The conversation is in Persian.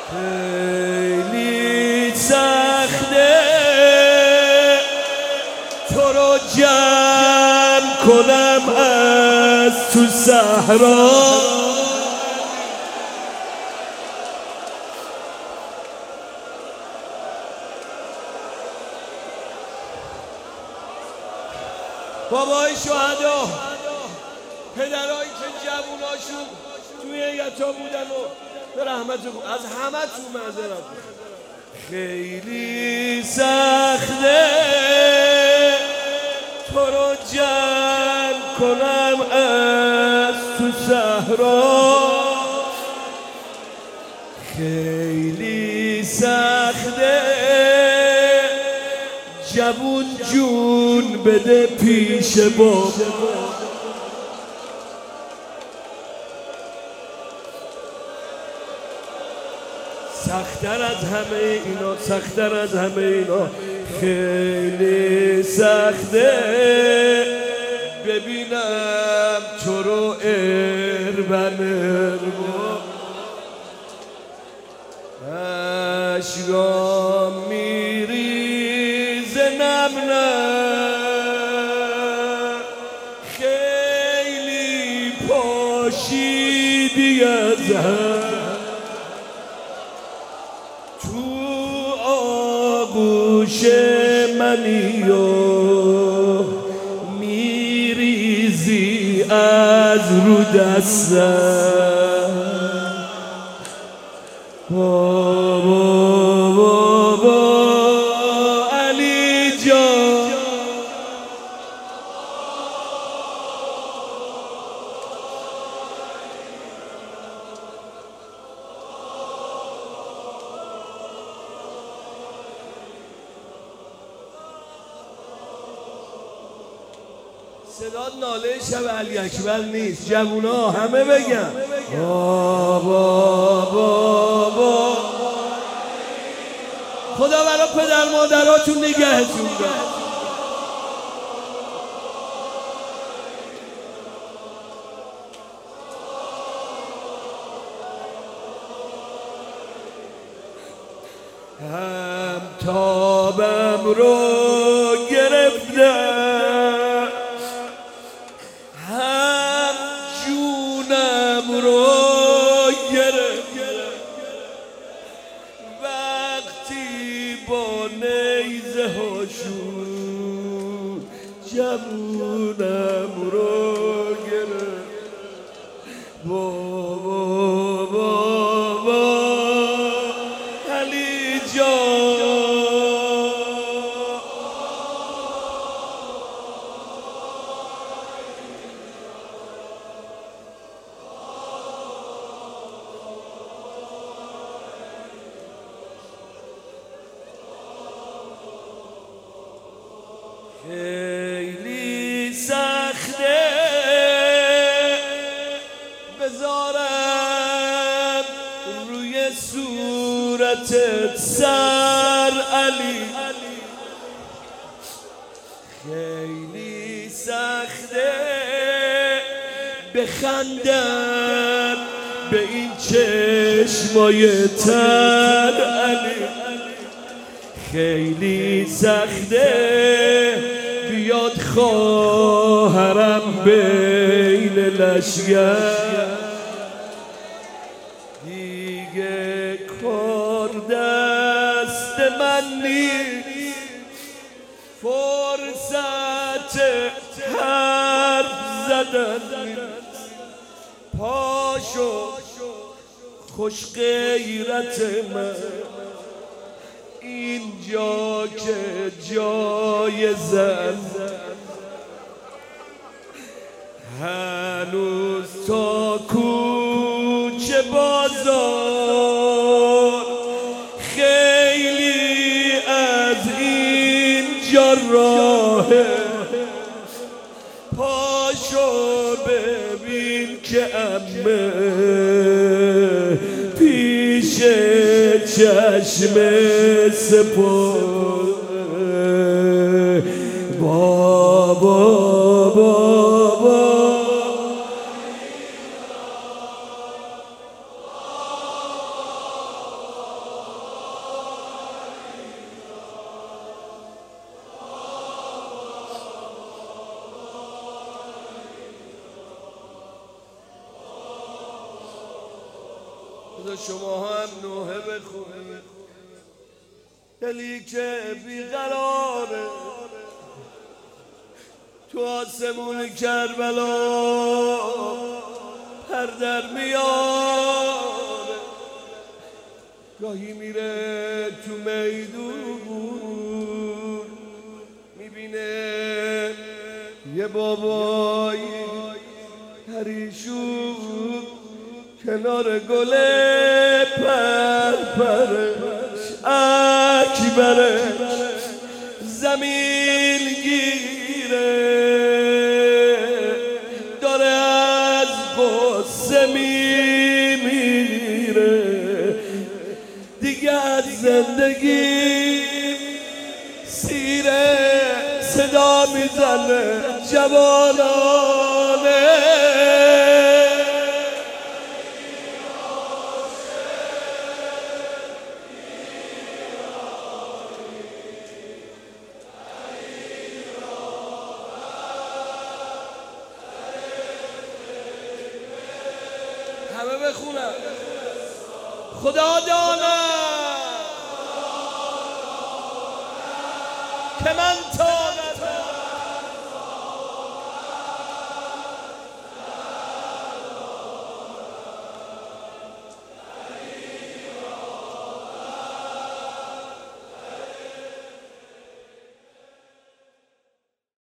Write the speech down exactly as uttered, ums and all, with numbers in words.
خیلی سخته تو رو جمع کنم از تو صحرا. بابای شهدا، پدرایی که جووناشون توی یتا بودن و به رحمت از همه تو معذرت. خیلی سخته تو رو جمع کنم از تو صحرا. خیلی سخته جوون جون بده پیش بابا. سخت‌تر از همه اینا، سخت‌تر از همه اینا، خیلی سخته ببینم تو رو اربن اربا. اشکام میریزه نمنم، خیلی پاشیدی از هم تو آغوش منی و میریزی از رو دستم. بابا بابا علی جان، صدا ناله شب علی اکبر نیست، جوونا همه بگن بابا بابا. خدا برای پدر مادراتون نگهتون داره. هم تابم رو گرفتم، هم جونم رو گرفتم. وقتی با نیزه هاشون جوونم رو گرفت. بابا بابا علی جان، خیلی سخته بذارم روی صورتت سر علی. خیلی سخته بخندم به این چشمای تر علی. خیلی سخته بیاد خواهرم بین لشگر. دیگه کار دست من نیست، فرصت حرف زدن نیست. پاشو خوش غیرت من، اینجا که جای زن. هنوز تا کوچه بازار خیلی از اینجا راهه. پاشو ببین که عمه پیش چشم سپر. بابا بابا بذار شما هم نوحه بخونید. دلی که بیقراره تو آسمون کربلا پر در میاره، گاهی میره تو میدون میبینه یه بابایی پریشون کنار گل پرپرش اکبرش زمین گیره، داره از غصه میمیره، دیگه از زندگی سیره، صدا میزنه جوانانه همه بخونم. خدا داند که من تا